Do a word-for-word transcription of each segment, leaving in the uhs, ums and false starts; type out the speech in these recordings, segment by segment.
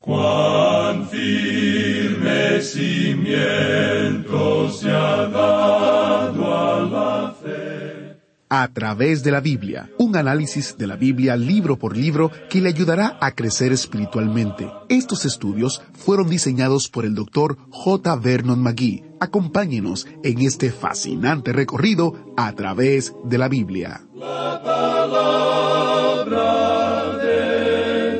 Cuán firme cimiento se ha dado a la fe. A través de la Biblia, un análisis de la Biblia libro por libro que le ayudará a crecer espiritualmente. Estos estudios fueron diseñados por el doctor J. Vernon McGee. Acompáñenos en este fascinante recorrido a través de la Biblia. La palabra de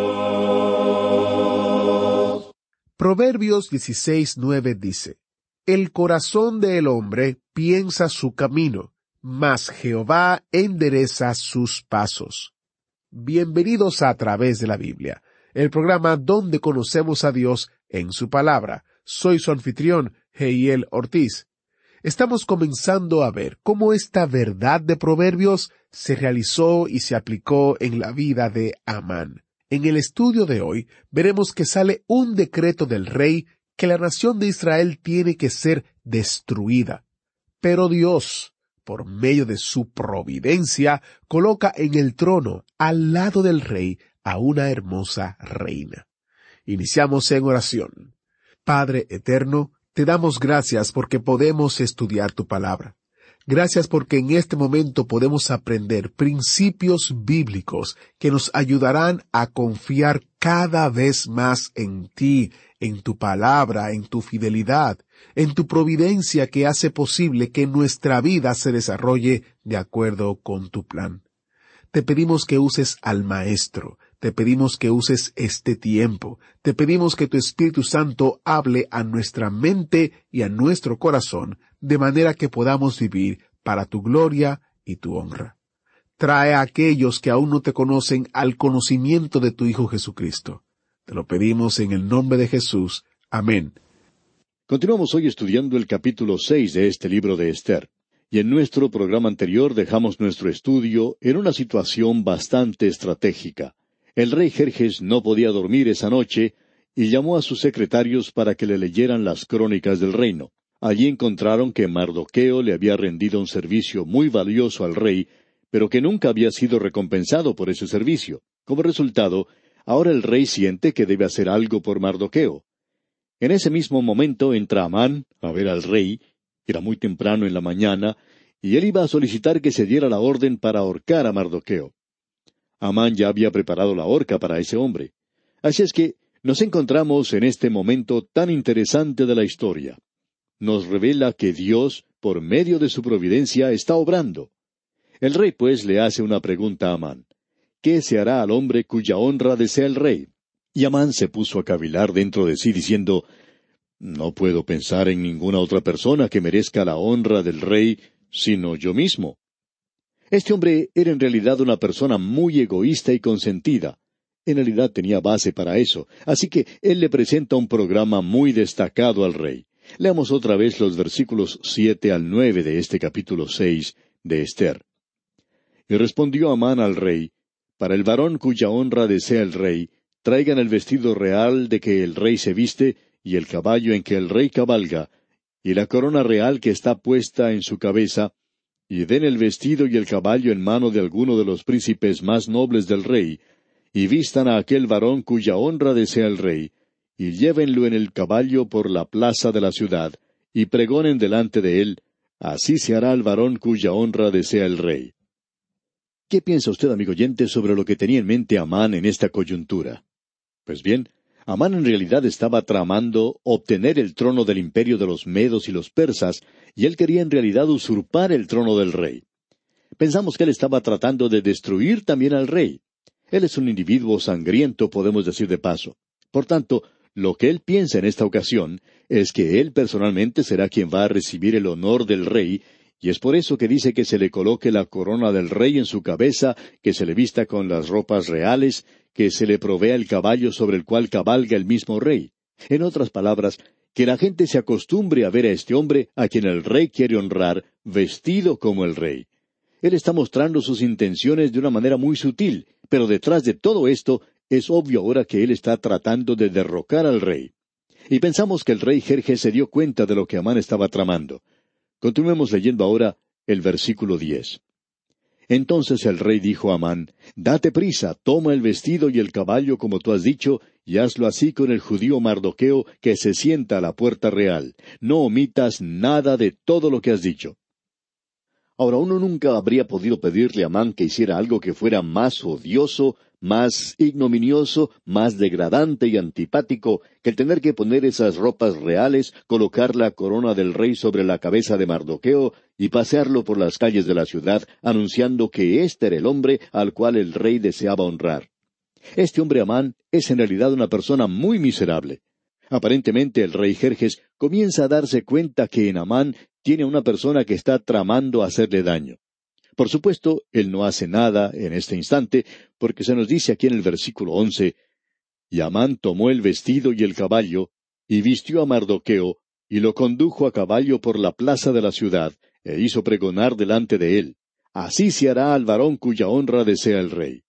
Dios. Proverbios dieciséis nueve dice: El corazón del hombre piensa su camino, mas Jehová endereza sus pasos. Bienvenidos a A Través de la Biblia, el programa donde conocemos a Dios en su palabra. Soy su anfitrión, Heiel Ortiz. Estamos comenzando a ver cómo esta verdad de Proverbios se realizó y se aplicó en la vida de Amán. En el estudio de hoy veremos que sale un decreto del rey que la nación de Israel tiene que ser destruida. Pero Dios, por medio de su providencia, coloca en el trono, al lado del rey, a una hermosa reina. Iniciamos en oración. Padre eterno, te damos gracias porque podemos estudiar tu palabra. Gracias porque en este momento podemos aprender principios bíblicos que nos ayudarán a confiar cada vez más en ti, en tu palabra, en tu fidelidad, en tu providencia que hace posible que nuestra vida se desarrolle de acuerdo con tu plan. Te pedimos que uses al Maestro, te pedimos que uses este tiempo, te pedimos que tu Espíritu Santo hable a nuestra mente y a nuestro corazón, de manera que podamos vivir para tu gloria y tu honra. Trae a aquellos que aún no te conocen al conocimiento de tu Hijo Jesucristo. Te lo pedimos en el nombre de Jesús. Amén. Continuamos hoy estudiando el capítulo seis de este libro de Esther. Y en nuestro programa anterior dejamos nuestro estudio en una situación bastante estratégica. El rey Jerjes no podía dormir esa noche y llamó a sus secretarios para que le leyeran las crónicas del reino. Allí encontraron que Mardoqueo le había rendido un servicio muy valioso al rey, pero que nunca había sido recompensado por ese servicio. Como resultado, ahora el rey siente que debe hacer algo por Mardoqueo. En ese mismo momento entra Amán a ver al rey. Era muy temprano en la mañana, y él iba a solicitar que se diera la orden para ahorcar a Mardoqueo. Amán ya había preparado la horca para ese hombre. Así es que nos encontramos en este momento tan interesante de la historia. Nos revela que Dios, por medio de su providencia, está obrando. El rey, pues, le hace una pregunta a Amán. ¿Qué se hará al hombre cuya honra desea el rey? Y Amán se puso a cavilar dentro de sí, diciendo, no puedo pensar en ninguna otra persona que merezca la honra del rey, sino yo mismo. Este hombre era en realidad una persona muy egoísta y consentida. En realidad tenía base para eso, así que él le presenta un programa muy destacado al rey. Leamos otra vez los versículos siete al nueve de este capítulo seis de Esther. Y respondió Amán al rey, para el varón cuya honra desea el rey, traigan el vestido real de que el rey se viste, y el caballo en que el rey cabalga, y la corona real que está puesta en su cabeza, y den el vestido y el caballo en mano de alguno de los príncipes más nobles del rey, y vistan a aquel varón cuya honra desea el rey, y llévenlo en el caballo por la plaza de la ciudad, y pregonen delante de él, así se hará al varón cuya honra desea el rey. ¿Qué piensa usted, amigo oyente, sobre lo que tenía en mente Amán en esta coyuntura? Pues bien, Amán en realidad estaba tramando obtener el trono del imperio de los medos y los persas, y él quería en realidad usurpar el trono del rey. Pensamos que él estaba tratando de destruir también al rey. Él es un individuo sangriento, podemos decir de paso. Por tanto, lo que él piensa en esta ocasión es que él personalmente será quien va a recibir el honor del rey, y es por eso que dice que se le coloque la corona del rey en su cabeza, que se le vista con las ropas reales, que se le provea el caballo sobre el cual cabalga el mismo rey. En otras palabras, que la gente se acostumbre a ver a este hombre a quien el rey quiere honrar, vestido como el rey. Él está mostrando sus intenciones de una manera muy sutil, pero detrás de todo esto es obvio ahora que él está tratando de derrocar al rey. Y pensamos que el rey Jerjes se dio cuenta de lo que Amán estaba tramando. Continuemos leyendo ahora el versículo diez. Entonces el rey dijo a Amán, «Date prisa, toma el vestido y el caballo como tú has dicho, y hazlo así con el judío Mardoqueo, que se sienta a la puerta real. No omitas nada de todo lo que has dicho». Ahora, uno nunca habría podido pedirle a Amán que hiciera algo que fuera más odioso, más ignominioso, más degradante y antipático que el tener que poner esas ropas reales, colocar la corona del rey sobre la cabeza de Mardoqueo y pasearlo por las calles de la ciudad anunciando que éste era el hombre al cual el rey deseaba honrar. Este hombre Amán es en realidad una persona muy miserable. Aparentemente el rey Jerjes comienza a darse cuenta que en Amán tiene a una persona que está tramando hacerle daño. Por supuesto, él no hace nada en este instante, porque se nos dice aquí en el versículo once, «Y Amán tomó el vestido y el caballo, y vistió a Mardoqueo, y lo condujo a caballo por la plaza de la ciudad, e hizo pregonar delante de él, así se hará al varón cuya honra desea el rey».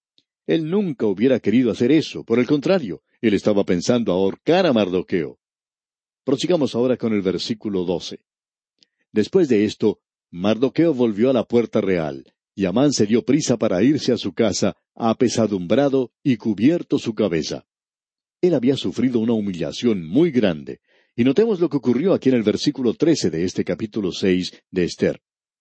Él nunca hubiera querido hacer eso, por el contrario, él estaba pensando ahorcar a Mardoqueo. Prosigamos ahora con el versículo doce. Después de esto, Mardoqueo volvió a la puerta real, y Amán se dio prisa para irse a su casa, apesadumbrado y cubierto su cabeza. Él había sufrido una humillación muy grande, y notemos lo que ocurrió aquí en el versículo trece de este capítulo seis de Ester.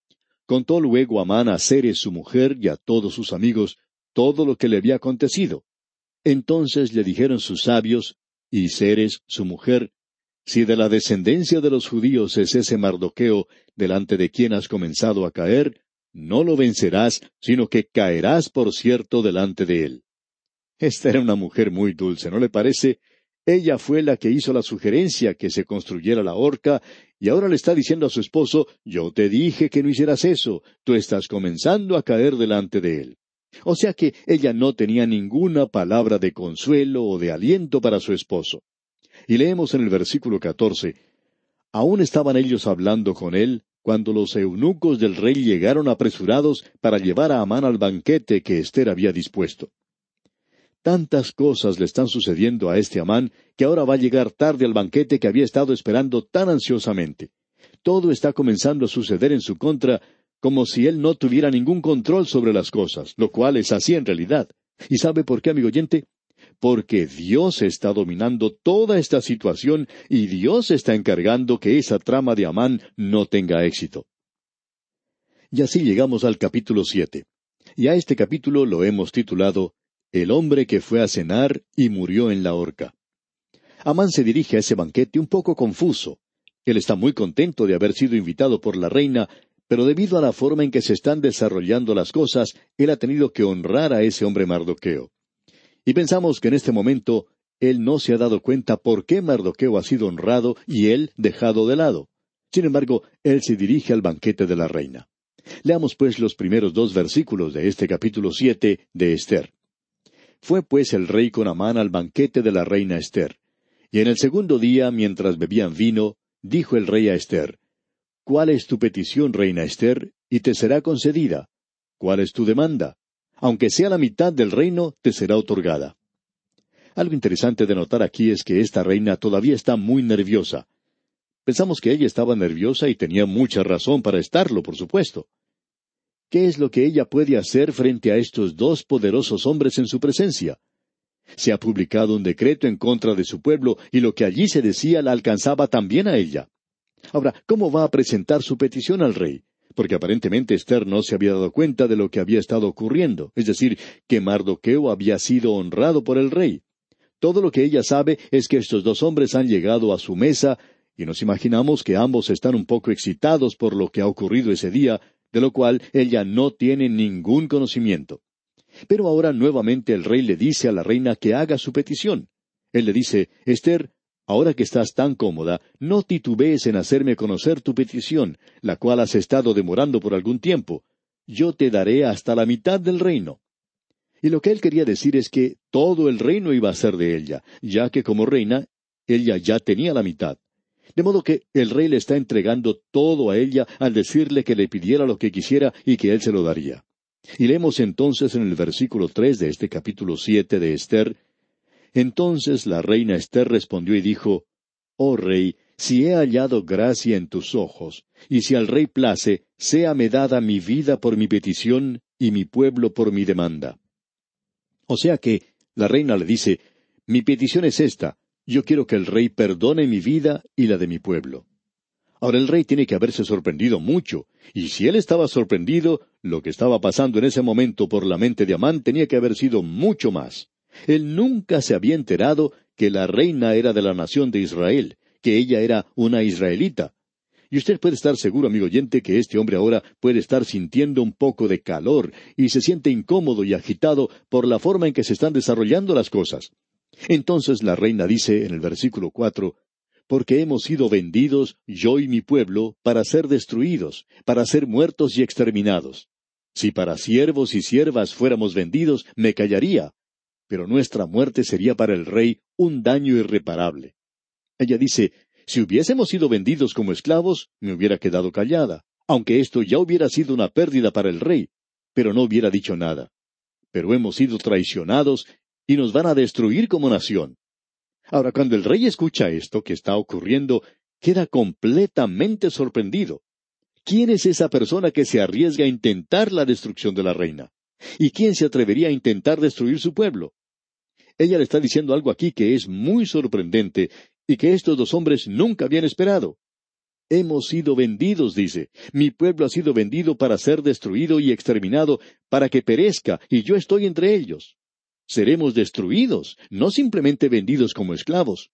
Contó luego Amán a Zeres su mujer y a todos sus amigos todo lo que le había acontecido. Entonces le dijeron sus sabios, y Zeres su mujer, «Si de la descendencia de los judíos es ese Mardoqueo, delante de quien has comenzado a caer, no lo vencerás, sino que caerás por cierto delante de él». Esta era una mujer muy dulce, ¿no le parece? Ella fue la que hizo la sugerencia que se construyera la horca, y ahora le está diciendo a su esposo, «Yo te dije que no hicieras eso, tú estás comenzando a caer delante de él». O sea que ella no tenía ninguna palabra de consuelo o de aliento para su esposo. Y leemos en el versículo catorce, «Aún estaban ellos hablando con él, cuando los eunucos del rey llegaron apresurados para llevar a Amán al banquete que Ester había dispuesto». Tantas cosas le están sucediendo a este Amán, que ahora va a llegar tarde al banquete que había estado esperando tan ansiosamente. Todo está comenzando a suceder en su contra, como si él no tuviera ningún control sobre las cosas, lo cual es así en realidad. ¿Y sabe por qué, amigo oyente? Porque Dios está dominando toda esta situación y Dios está encargando que esa trama de Amán no tenga éxito. Y así llegamos al capítulo siete. Y a este capítulo lo hemos titulado «El hombre que fue a cenar y murió en la horca». Amán se dirige a ese banquete un poco confuso. Él está muy contento de haber sido invitado por la reina, pero debido a la forma en que se están desarrollando las cosas, él ha tenido que honrar a ese hombre Mardoqueo. Y pensamos que en este momento él no se ha dado cuenta por qué Mardoqueo ha sido honrado y él dejado de lado. Sin embargo, él se dirige al banquete de la reina. Leamos pues los primeros dos versículos de este capítulo siete de Ester. «Fue pues el rey con Amán al banquete de la reina Ester. Y en el segundo día, mientras bebían vino, dijo el rey a Ester, «¿Cuál es tu petición, reina Ester? Y te será concedida. ¿Cuál es tu demanda? Aunque sea la mitad del reino, te será otorgada». Algo interesante de notar aquí es que esta reina todavía está muy nerviosa. Pensamos que ella estaba nerviosa y tenía mucha razón para estarlo, por supuesto. ¿Qué es lo que ella puede hacer frente a estos dos poderosos hombres en su presencia? Se ha publicado un decreto en contra de su pueblo y lo que allí se decía la alcanzaba también a ella. Ahora, ¿cómo va a presentar su petición al rey? Porque aparentemente Ester no se había dado cuenta de lo que había estado ocurriendo, es decir, que Mardoqueo había sido honrado por el rey. Todo lo que ella sabe es que estos dos hombres han llegado a su mesa, y nos imaginamos que ambos están un poco excitados por lo que ha ocurrido ese día, de lo cual ella no tiene ningún conocimiento. Pero ahora nuevamente el rey le dice a la reina que haga su petición. Él le dice, «Ester, ahora que estás tan cómoda, no titubees en hacerme conocer tu petición, la cual has estado demorando por algún tiempo. Yo te daré hasta la mitad del reino». Y lo que él quería decir es que todo el reino iba a ser de ella, ya que como reina, ella ya tenía la mitad. De modo que el rey le está entregando todo a ella al decirle que le pidiera lo que quisiera y que él se lo daría. Y leemos entonces en el versículo tres de este capítulo siete de Ester, «Entonces la reina Ester respondió y dijo, Oh rey, si he hallado gracia en tus ojos, y si al rey place, séame dada mi vida por mi petición, y mi pueblo por mi demanda. O sea que la reina le dice, mi petición es esta, yo quiero que el rey perdone mi vida y la de mi pueblo. Ahora el rey tiene que haberse sorprendido mucho, y si él estaba sorprendido, lo que estaba pasando en ese momento por la mente de Amán tenía que haber sido mucho más. Él nunca se había enterado que la reina era de la nación de Israel, que ella era una israelita. Y usted puede estar seguro, amigo oyente, que este hombre ahora puede estar sintiendo un poco de calor y se siente incómodo y agitado por la forma en que se están desarrollando las cosas. Entonces la reina dice en el versículo cuatro, porque hemos sido vendidos, yo y mi pueblo, para ser destruidos, para ser muertos y exterminados. Si para siervos y siervas fuéramos vendidos, me callaría, pero nuestra muerte sería para el rey un daño irreparable. Ella dice, si hubiésemos sido vendidos como esclavos, me hubiera quedado callada, aunque esto ya hubiera sido una pérdida para el rey, pero no hubiera dicho nada. Pero hemos sido traicionados y nos van a destruir como nación. Ahora, cuando el rey escucha esto que está ocurriendo, queda completamente sorprendido. ¿Quién es esa persona que se arriesga a intentar la destrucción de la reina? ¿Y quién se atrevería a intentar destruir su pueblo? Ella le está diciendo algo aquí que es muy sorprendente y que estos dos hombres nunca habían esperado. Hemos sido vendidos, dice. Mi pueblo ha sido vendido para ser destruido y exterminado, para que perezca, y yo estoy entre ellos. Seremos destruidos, no simplemente vendidos como esclavos.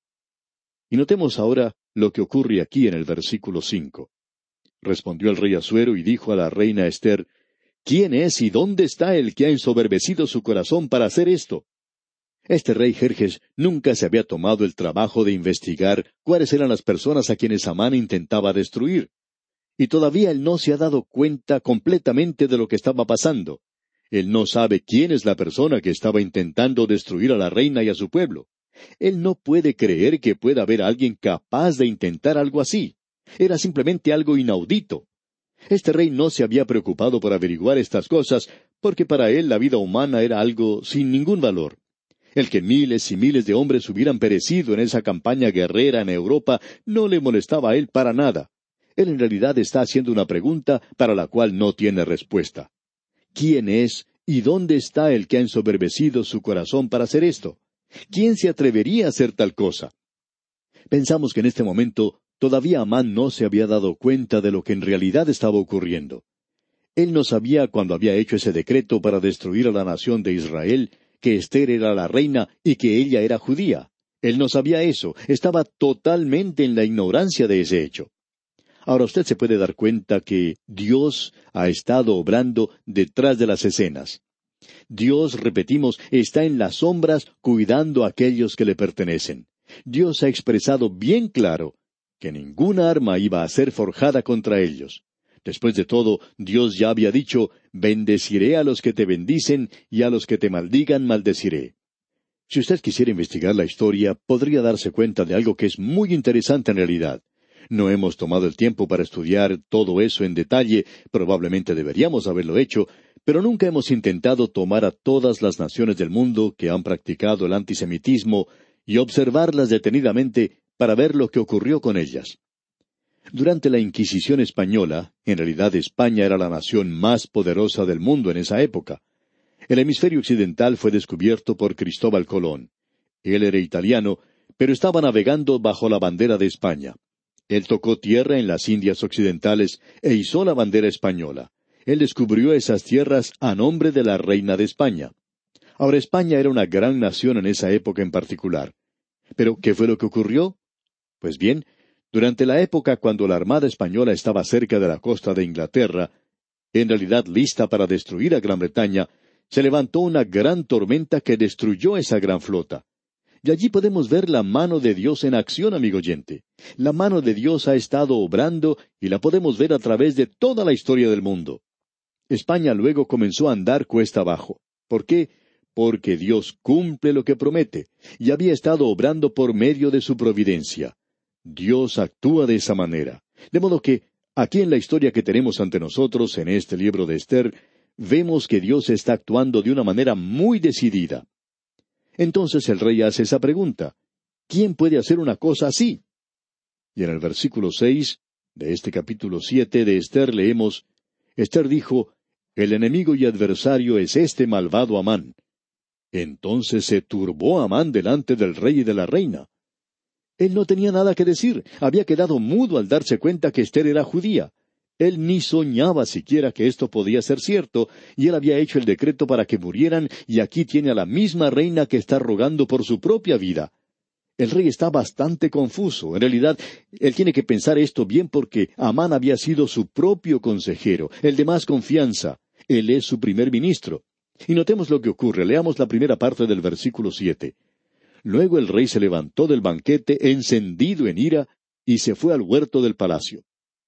Y notemos ahora lo que ocurre aquí en el versículo cinco. Respondió el rey Asuero y dijo a la reina Ester, ¿quién es y dónde está el que ha ensoberbecido su corazón para hacer esto? Este rey Jerjes nunca se había tomado el trabajo de investigar cuáles eran las personas a quienes Amán intentaba destruir. Y todavía él no se ha dado cuenta completamente de lo que estaba pasando. Él no sabe quién es la persona que estaba intentando destruir a la reina y a su pueblo. Él no puede creer que pueda haber alguien capaz de intentar algo así. Era simplemente algo inaudito. Este rey no se había preocupado por averiguar estas cosas, porque para él la vida humana era algo sin ningún valor. El que miles y miles de hombres hubieran perecido en esa campaña guerrera en Europa no le molestaba a él para nada. Él en realidad está haciendo una pregunta para la cual no tiene respuesta. ¿Quién es y dónde está el que ha ensoberbecido su corazón para hacer esto? ¿Quién se atrevería a hacer tal cosa? Pensamos que en este momento todavía Amán no se había dado cuenta de lo que en realidad estaba ocurriendo. Él no sabía cuando había hecho ese decreto para destruir a la nación de Israel, que Ester era la reina y que ella era judía. Él no sabía eso, estaba totalmente en la ignorancia de ese hecho. Ahora usted se puede dar cuenta que Dios ha estado obrando detrás de las escenas. Dios, repetimos, está en las sombras cuidando a aquellos que le pertenecen. Dios ha expresado bien claro que ninguna arma iba a ser forjada contra ellos. Después de todo, Dios ya había dicho, bendeciré a los que te bendicen y a los que te maldigan maldeciré. Si usted quisiera investigar la historia, podría darse cuenta de algo que es muy interesante en realidad. No hemos tomado el tiempo para estudiar todo eso en detalle, probablemente deberíamos haberlo hecho, pero nunca hemos intentado tomar a todas las naciones del mundo que han practicado el antisemitismo y observarlas detenidamente para ver lo que ocurrió con ellas. Durante la Inquisición española, en realidad España era la nación más poderosa del mundo en esa época. El hemisferio occidental fue descubierto por Cristóbal Colón. Él era italiano, pero estaba navegando bajo la bandera de España. Él tocó tierra en las Indias Occidentales e izó la bandera española. Él descubrió esas tierras a nombre de la reina de España. Ahora España era una gran nación en esa época en particular. ¿Pero qué fue lo que ocurrió? Pues bien, durante la época cuando la Armada Española estaba cerca de la costa de Inglaterra, en realidad lista para destruir a Gran Bretaña, se levantó una gran tormenta que destruyó esa gran flota. Y allí podemos ver la mano de Dios en acción, amigo oyente. La mano de Dios ha estado obrando y la podemos ver a través de toda la historia del mundo. España luego comenzó a andar cuesta abajo. ¿Por qué? Porque Dios cumple lo que promete, y había estado obrando por medio de su providencia. Dios actúa de esa manera. De modo que, aquí en la historia que tenemos ante nosotros, en este libro de Ester, vemos que Dios está actuando de una manera muy decidida. Entonces el rey hace esa pregunta: ¿quién puede hacer una cosa así? Y en el versículo seis de este capítulo siete de Esther leemos, Esther dijo, el enemigo y adversario es este malvado Amán. Entonces se turbó Amán delante del rey y de la reina. Él no tenía nada que decir, había quedado mudo al darse cuenta que Esther era judía. Él ni soñaba siquiera que esto podía ser cierto, y él había hecho el decreto para que murieran, y aquí tiene a la misma reina que está rogando por su propia vida. El rey está bastante confuso. En realidad, él tiene que pensar esto bien porque Amán había sido su propio consejero, el de más confianza. Él es su primer ministro. Y notemos lo que ocurre. Leamos la primera parte del versículo siete. Luego el rey se levantó del banquete encendido en ira y se fue al huerto del palacio.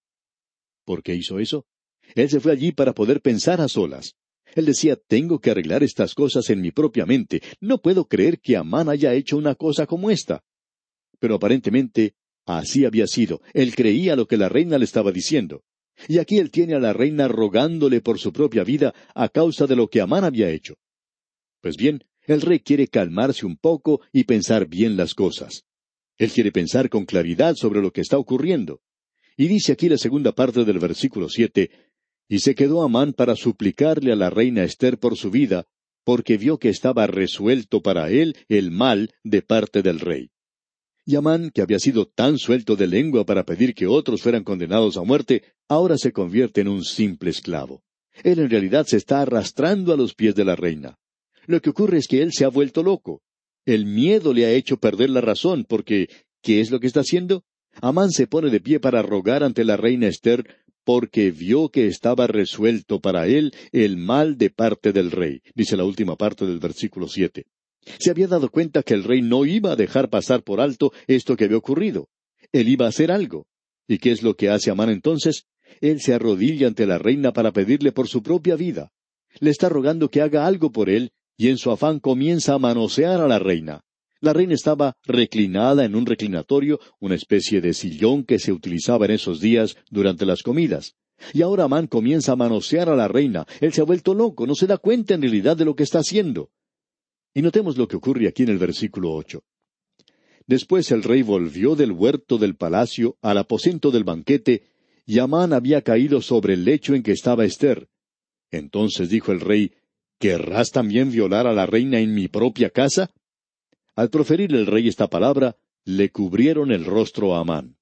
¿Por qué hizo eso? Él se fue allí para poder pensar a solas. Él decía, tengo que arreglar estas cosas en mi propia mente. No puedo creer que Amán haya hecho una cosa como esta. Pero aparentemente así había sido. Él creía lo que la reina le estaba diciendo. Y aquí él tiene a la reina rogándole por su propia vida a causa de lo que Amán había hecho. Pues bien, el rey quiere calmarse un poco y pensar bien las cosas. Él quiere pensar con claridad sobre lo que está ocurriendo. Y dice aquí la segunda parte del versículo siete, y se quedó Amán para suplicarle a la reina Esther por su vida, porque vio que estaba resuelto para él el mal de parte del rey. Y Amán, que había sido tan suelto de lengua para pedir que otros fueran condenados a muerte, ahora se convierte en un simple esclavo. Él en realidad se está arrastrando a los pies de la reina. Lo que ocurre es que él se ha vuelto loco. El miedo le ha hecho perder la razón, porque, ¿qué es lo que está haciendo? Amán se pone de pie para rogar ante la reina Esther, porque vio que estaba resuelto para él el mal de parte del rey, dice la última parte del versículo siete. Se había dado cuenta que el rey no iba a dejar pasar por alto esto que había ocurrido. Él iba a hacer algo. ¿Y qué es lo que hace Amán entonces? Él se arrodilla ante la reina para pedirle por su propia vida. Le está rogando que haga algo por él, y en su afán comienza a manosear a la reina. La reina estaba reclinada en un reclinatorio, una especie de sillón que se utilizaba en esos días durante las comidas. Y ahora Amán comienza a manosear a la reina. Él se ha vuelto loco, no se da cuenta en realidad de lo que está haciendo. Y notemos lo que ocurre aquí en el versículo ocho. Después el rey volvió del huerto del palacio al aposento del banquete, y Amán había caído sobre el lecho en que estaba Esther. Entonces dijo el rey, ¿querrás también violar a la reina en mi propia casa? Al proferir el rey esta palabra, le cubrieron el rostro a Amán.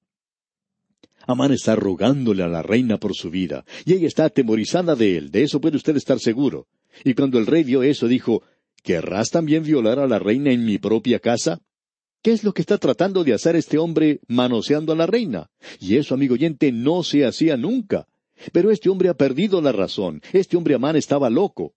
Amán está rogándole a la reina por su vida, y ella está atemorizada de él, de eso puede usted estar seguro. Y cuando el rey vio eso, dijo, ¿querrás también violar a la reina en mi propia casa? ¿Qué es lo que está tratando de hacer este hombre manoseando a la reina? Y eso, amigo oyente, no se hacía nunca. Pero este hombre ha perdido la razón. Este hombre Amán estaba loco.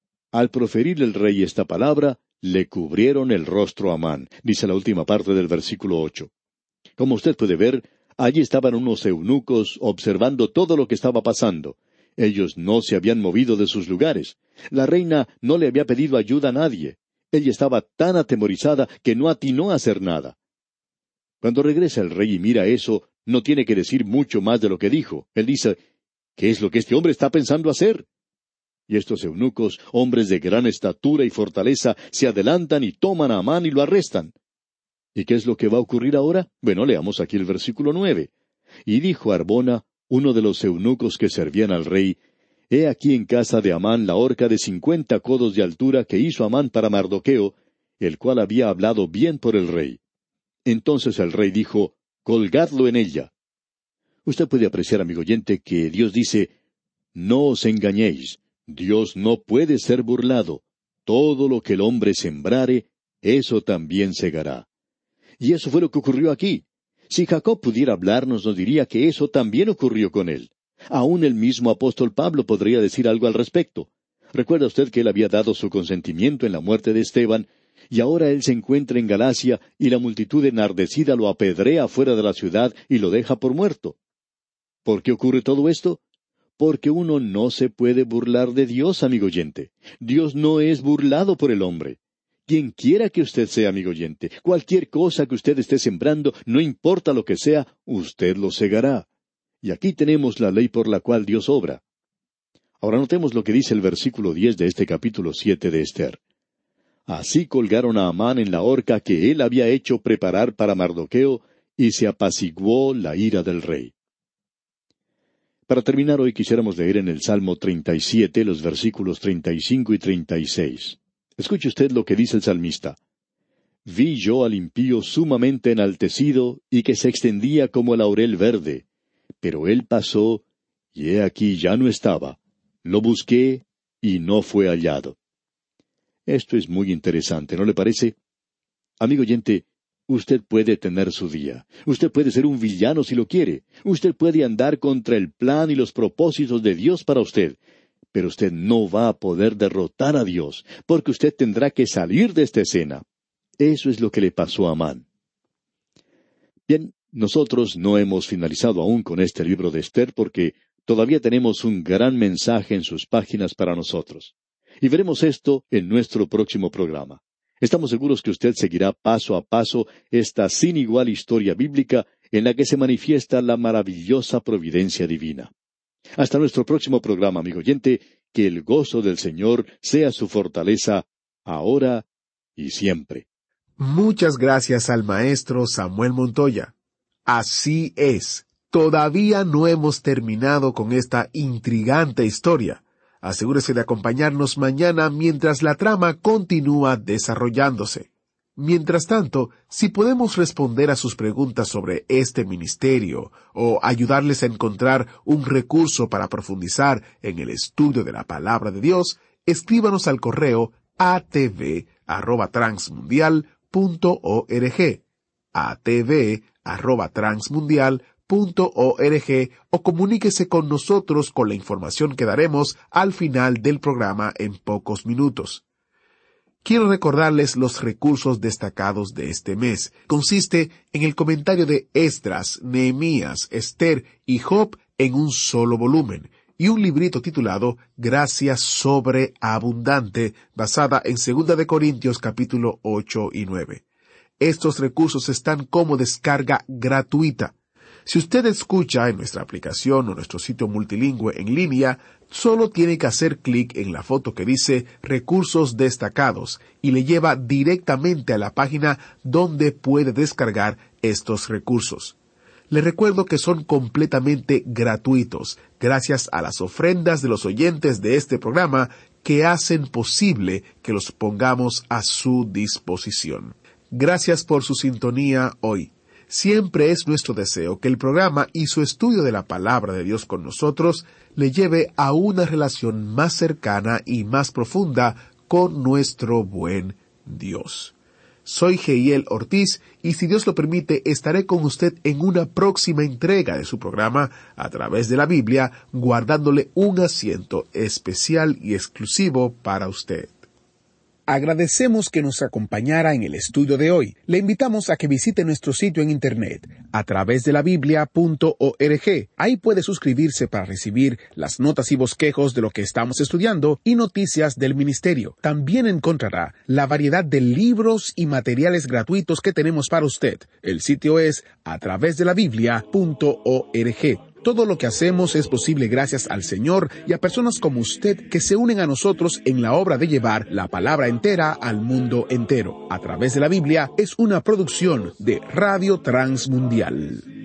Al proferir el rey esta palabra, le cubrieron el rostro a Amán, dice la última parte del versículo ocho. Como usted puede ver, allí estaban unos eunucos observando todo lo que estaba pasando. Ellos no se habían movido de sus lugares. La reina no le había pedido ayuda a nadie. Ella estaba tan atemorizada que no atinó a hacer nada. Cuando regresa el rey y mira eso, no tiene que decir mucho más de lo que dijo. Él dice, ¿qué es lo que este hombre está pensando hacer? Y estos eunucos, hombres de gran estatura y fortaleza, se adelantan y toman a Amán y lo arrestan. ¿Y qué es lo que va a ocurrir ahora? Bueno, leamos aquí el versículo nueve. Y dijo Arbona, uno de los eunucos que servían al rey, He aquí en casa de Amán la horca de cincuenta codos de altura que hizo Amán para Mardoqueo, el cual había hablado bien por el rey. Entonces el rey dijo, Colgadlo en ella. Usted puede apreciar, amigo oyente, que Dios dice, No os engañéis, Dios no puede ser burlado. Todo lo que el hombre sembrare, eso también segará. Y eso fue lo que ocurrió aquí. Si Jacob pudiera hablarnos, nos diría que eso también ocurrió con él. Aún el mismo apóstol Pablo podría decir algo al respecto. Recuerda usted que él había dado su consentimiento en la muerte de Esteban, y ahora él se encuentra en Galacia, y la multitud enardecida lo apedrea fuera de la ciudad y lo deja por muerto. ¿Por qué ocurre todo esto? Porque uno no se puede burlar de Dios, amigo oyente. Dios no es burlado por el hombre. Quien quiera que usted sea, amigo oyente, cualquier cosa que usted esté sembrando, no importa lo que sea, usted lo segará. Y aquí tenemos la ley por la cual Dios obra. Ahora notemos lo que dice el versículo diez de este capítulo siete de Esther. Así colgaron a Amán en la horca que él había hecho preparar para Mardoqueo, y se apaciguó la ira del rey. Para terminar hoy quisiéramos leer en el Salmo treinta y siete los versículos treinta y cinco y treinta y seis. Escuche usted lo que dice el salmista. Vi yo al impío sumamente enaltecido y que se extendía como el laurel verde. Pero él pasó, y he aquí ya no estaba. Lo busqué, y no fue hallado. Esto es muy interesante, ¿no le parece? Amigo oyente, usted puede tener su día. Usted puede ser un villano si lo quiere. Usted puede andar contra el plan y los propósitos de Dios para usted. Pero usted no va a poder derrotar a Dios, porque usted tendrá que salir de esta escena. Eso es lo que le pasó a Amán. Bien, nosotros no hemos finalizado aún con este libro de Esther porque todavía tenemos un gran mensaje en sus páginas para nosotros. Y veremos esto en nuestro próximo programa. Estamos seguros que usted seguirá paso a paso esta sin igual historia bíblica en la que se manifiesta la maravillosa providencia divina. Hasta nuestro próximo programa, amigo oyente, que el gozo del Señor sea su fortaleza, ahora y siempre. Muchas gracias al maestro Samuel Montoya. Así es, todavía no hemos terminado con esta intrigante historia. Asegúrese de acompañarnos mañana mientras la trama continúa desarrollándose. Mientras tanto, si podemos responder a sus preguntas sobre este ministerio o ayudarles a encontrar un recurso para profundizar en el estudio de la Palabra de Dios, escríbanos al correo a t v arroba transmundial punto org, a t v arroba transmundial punto org, o comuníquese con nosotros con la información que daremos al final del programa en pocos minutos. Quiero recordarles los recursos destacados de este mes. Consiste en el comentario de Esdras, Nehemías, Esther y Job en un solo volumen, y un librito titulado Gracia Sobreabundante, basada en Segunda de Corintios capítulo ocho y nueve. Estos recursos están como descarga gratuita. Si usted escucha en nuestra aplicación o nuestro sitio multilingüe en línea, solo tiene que hacer clic en la foto que dice Recursos destacados y le lleva directamente a la página donde puede descargar estos recursos. Le recuerdo que son completamente gratuitos, gracias a las ofrendas de los oyentes de este programa que hacen posible que los pongamos a su disposición. Gracias por su sintonía hoy. Siempre es nuestro deseo que el programa y su estudio de la Palabra de Dios con nosotros le lleve a una relación más cercana y más profunda con nuestro buen Dios. Soy Geiel Ortiz y si Dios lo permite estaré con usted en una próxima entrega de su programa a través de la Biblia, guardándole un asiento especial y exclusivo para usted. Agradecemos que nos acompañara en el estudio de hoy. Le invitamos a que visite nuestro sitio en internet, a través de la biblia punto org. Ahí puede suscribirse para recibir las notas y bosquejos de lo que estamos estudiando y noticias del ministerio. También encontrará la variedad de libros y materiales gratuitos que tenemos para usted. El sitio es a través de la biblia punto org. Todo lo que hacemos es posible gracias al Señor y a personas como usted que se unen a nosotros en la obra de llevar la palabra entera al mundo entero. A través de la Biblia es una producción de Radio Transmundial.